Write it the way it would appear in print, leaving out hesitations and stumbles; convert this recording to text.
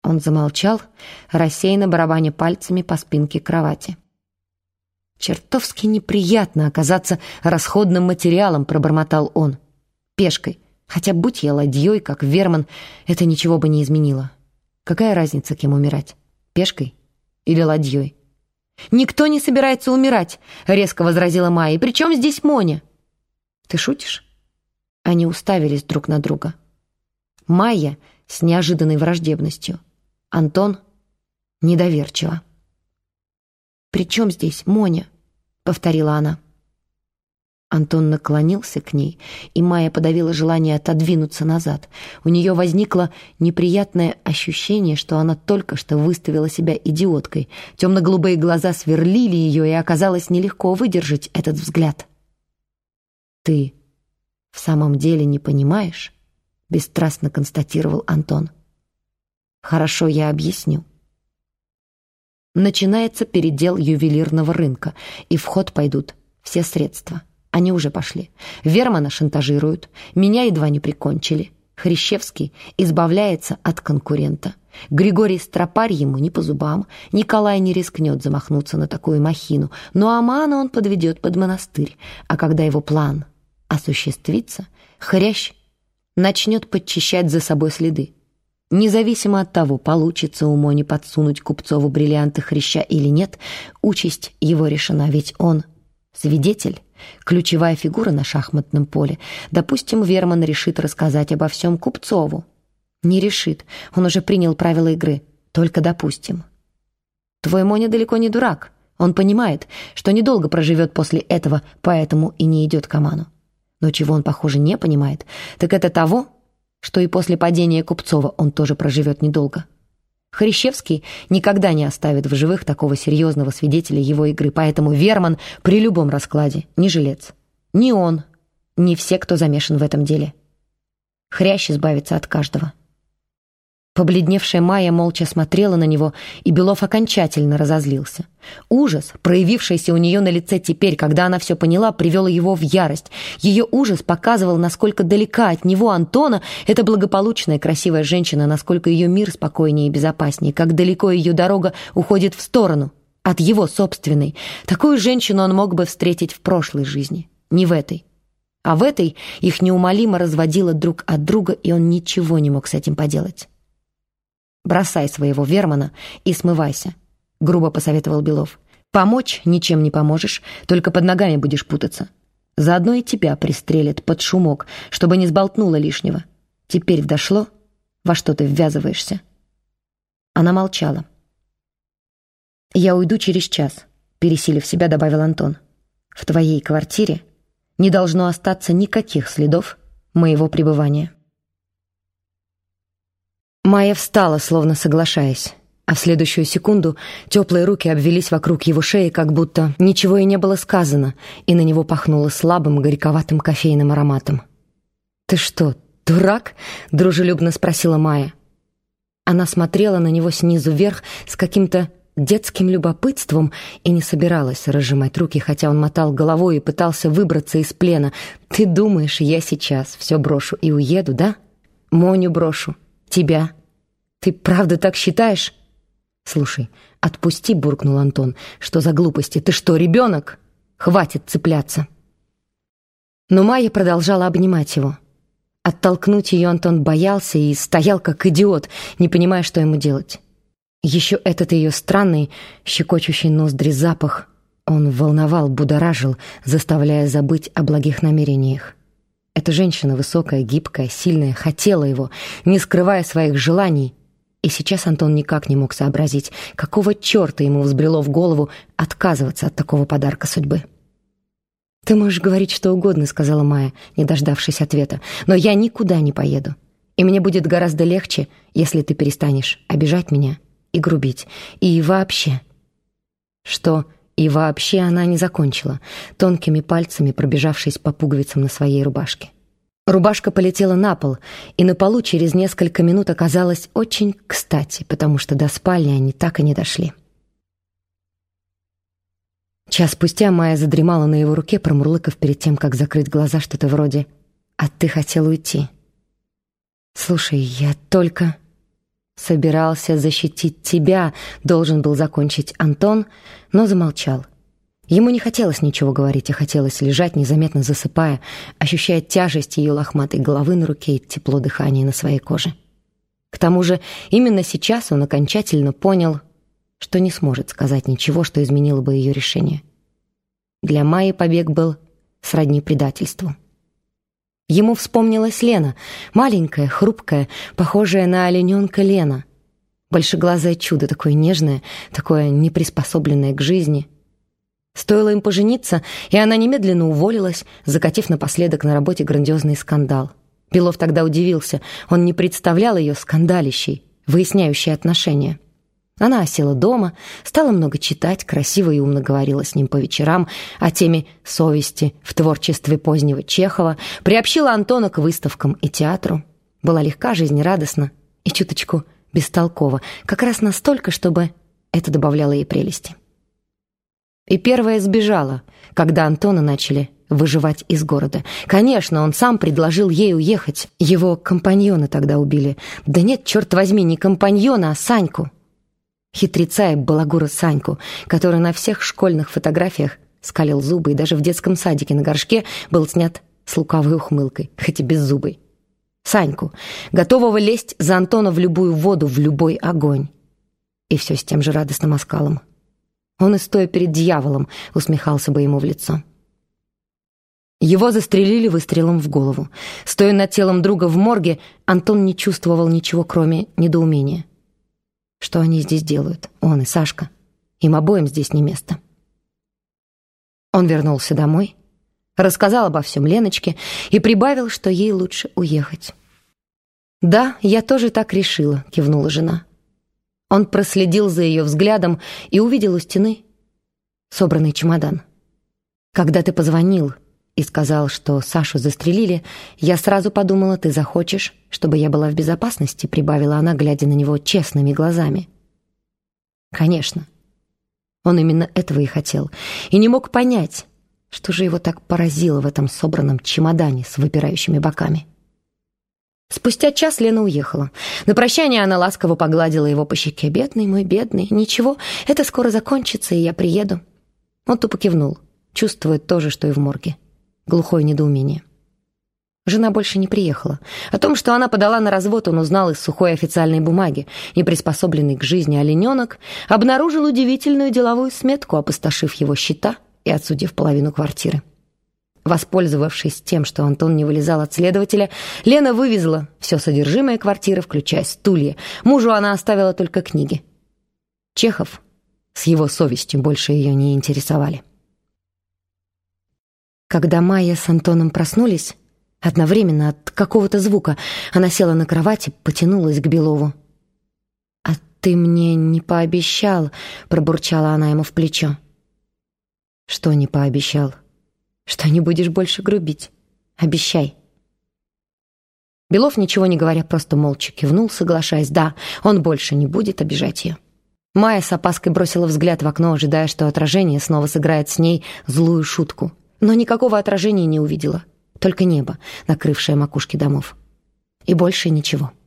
Он замолчал, рассеянно барабаня пальцами по спинке кровати. «Чертовски неприятно оказаться расходным материалом», — пробормотал он. «Пешкой. Хотя будь я ладьей, как Верман, это ничего бы не изменило. Какая разница, кем умирать? Пешкой или ладьей?» «Никто не собирается умирать», — резко возразила Майя. «При чем здесь Моня?» «Ты шутишь?» Они уставились друг на друга. Майя с неожиданной враждебностью. Антон недоверчиво. «При чем здесь Моня?» — повторила она. Антон наклонился к ней, и Майя подавила желание отодвинуться назад. У нее возникло неприятное ощущение, что она только что выставила себя идиоткой. Темно-голубые глаза сверлили ее, и оказалось нелегко выдержать этот взгляд. «Ты в самом деле не понимаешь?» — бесстрастно констатировал Антон. «Хорошо, я объясню. Начинается передел ювелирного рынка, и в ход пойдут все средства. Они уже пошли. Вермана шантажируют, меня едва не прикончили. Хрящевский избавляется от конкурента. Григорий Стропарь ему не по зубам. Николай не рискнет замахнуться на такую махину, но Амана он подведет под монастырь. А когда его план осуществится, Хрящ начнет подчищать за собой следы. Независимо от того, получится у Мони подсунуть Купцову бриллианты Хряща или нет, участь его решена, ведь он свидетель, ключевая фигура на шахматном поле. Допустим, Верман решит рассказать обо всем Купцову. Не решит, он уже принял правила игры. Только допустим. Твой Моня далеко не дурак. Он понимает, что недолго проживет после этого, поэтому и не идет к Аману. Но чего он, похоже, не понимает, так это того, что и после падения Купцова он тоже проживет недолго. Хрящевский никогда не оставит в живых такого серьезного свидетеля его игры, поэтому Верман при любом раскладе не жилец. Ни он, ни все, кто замешан в этом деле. Хрящ избавится от каждого. Побледневшая Майя молча смотрела на него, и Белов окончательно разозлился. Ужас, проявившийся у нее на лице теперь, когда она все поняла, привел его в ярость. Ее ужас показывал, насколько далека от него, Антона, эта благополучная красивая женщина, насколько ее мир спокойнее и безопаснее, как далеко ее дорога уходит в сторону, от его собственной. Такую женщину он мог бы встретить в прошлой жизни, не в этой. А в этой их неумолимо разводило друг от друга, и он ничего не мог с этим поделать. «Бросай своего Вермана и смывайся», — грубо посоветовал Белов. «Помочь ничем не поможешь, только под ногами будешь путаться. Заодно и тебя пристрелят под шумок, чтобы не сболтнуло лишнего. Теперь дошло, во что ты ввязываешься?» Она молчала. «Я уйду через час», — пересилив себя, добавил Антон. «В твоей квартире не должно остаться никаких следов моего пребывания». Майя встала, словно соглашаясь, а в следующую секунду теплые руки обвелись вокруг его шеи, как будто ничего и не было сказано, и на него пахнуло слабым горьковатым кофейным ароматом. «Ты что, дурак?» — дружелюбно спросила Майя. Она смотрела на него снизу вверх с каким-то детским любопытством и не собиралась разжимать руки, хотя он мотал головой и пытался выбраться из плена. «Ты думаешь, я сейчас все брошу и уеду, да? Моню брошу. Тебя. Ты правда так считаешь?» «Слушай, отпусти», — буркнул Антон. «Что за глупости? Ты что, ребенок? Хватит цепляться». Но Майя продолжала обнимать его. Оттолкнуть ее Антон боялся и стоял как идиот, не понимая, что ему делать. Еще этот ее странный, щекочущий ноздри запах он волновал, будоражил, заставляя забыть о благих намерениях. Эта женщина, высокая, гибкая, сильная, хотела его, не скрывая своих желаний. И сейчас Антон никак не мог сообразить, какого черта ему взбрело в голову отказываться от такого подарка судьбы. «Ты можешь говорить что угодно», — сказала Майя, не дождавшись ответа, «но я никуда не поеду. И мне будет гораздо легче, если ты перестанешь обижать меня и грубить. И вообще...» Что «и вообще» она не закончила, тонкими пальцами пробежавшись по пуговицам на своей рубашке. Рубашка полетела на пол, и на полу через несколько минут оказалась очень кстати, потому что до спальни они так и не дошли. Час спустя Майя задремала на его руке, промурлыкав перед тем, как закрыть глаза, что-то вроде «А ты хотел уйти». «Слушай, я только...» собирался защитить тебя», — должен был закончить Антон, но замолчал. Ему не хотелось ничего говорить, а хотелось лежать, незаметно засыпая, ощущая тяжесть ее лохматой головы на руке и тепло дыхания на своей коже. К тому же именно сейчас он окончательно понял, что не сможет сказать ничего, что изменило бы ее решение. Для Майи побег был сродни предательству. Ему вспомнилась Лена, маленькая, хрупкая, похожая на олененка Лена. Большеглазое чудо, такое нежное, такое неприспособленное к жизни. Стоило им пожениться, и она немедленно уволилась, закатив напоследок на работе грандиозный скандал. Белов тогда удивился, он не представлял ее скандалищей, выясняющей отношения. Она осела дома, стала много читать, красиво и умно говорила с ним по вечерам о теме совести в творчестве позднего Чехова, приобщила Антона к выставкам и театру. Была легка, жизнерадостна и чуточку бестолкова, как раз настолько, чтобы это добавляло ей прелести. И первая сбежала, когда Антона начали выживать из города. Конечно, он сам предложил ей уехать. Его компаньона тогда убили. Да нет, черт возьми, не компаньона, а Саньку. Хитреца и балагура Саньку, который на всех школьных фотографиях скалил зубы и даже в детском садике на горшке был снят с лукавой ухмылкой, хоть и беззубой. Саньку, готового лезть за Антона в любую воду, в любой огонь. И все с тем же радостным оскалом. Он и стоя перед дьяволом усмехался бы ему в лицо. Его застрелили выстрелом в голову. Стоя над телом друга в морге, Антон не чувствовал ничего, кроме недоумения. Что они здесь делают, он и Сашка? Им обоим здесь не место. Он вернулся домой, рассказал обо всем Леночке и прибавил, что ей лучше уехать. «Да, я тоже так решила», — кивнула жена. Он проследил за ее взглядом и увидел у стены собранный чемодан. «Когда ты позвонил и сказал, что Сашу застрелили, я сразу подумала, ты захочешь, чтобы я была в безопасности», — прибавила она, глядя на него честными глазами. Конечно, он именно этого и хотел, и не мог понять, что же его так поразило в этом собранном чемодане с выпирающими боками. Спустя час Лена уехала. На прощание она ласково погладила его по щеке. «Бедный мой, бедный, ничего, это скоро закончится, и я приеду». Он тупо кивнул, чувствуя то же, что и в морге. Глухое недоумение. Жена больше не приехала. О том, что она подала на развод, он узнал из сухой официальной бумаги. Неприспособленный к жизни олененок обнаружил удивительную деловую сметку, опустошив его счета и отсудив половину квартиры. Воспользовавшись тем, что Антон не вылезал от следователя, Лена вывезла все содержимое квартиры, включая стулья. Мужу она оставила только книги. Чехов с его совестью больше ее не интересовали. Когда Майя с Антоном проснулись, одновременно от какого-то звука, она села на кровати, потянулась к Белову. «А ты мне не пообещал?» — пробурчала она ему в плечо. «Что не пообещал?» «Что не будешь больше грубить. Обещай». Белов, ничего не говоря, просто молча кивнул, соглашаясь. Да, он больше не будет обижать ее. Майя с опаской бросила взгляд в окно, ожидая, что отражение снова сыграет с ней злую шутку. Но никакого отражения не увидела. Только небо, накрывшее макушки домов. И больше ничего.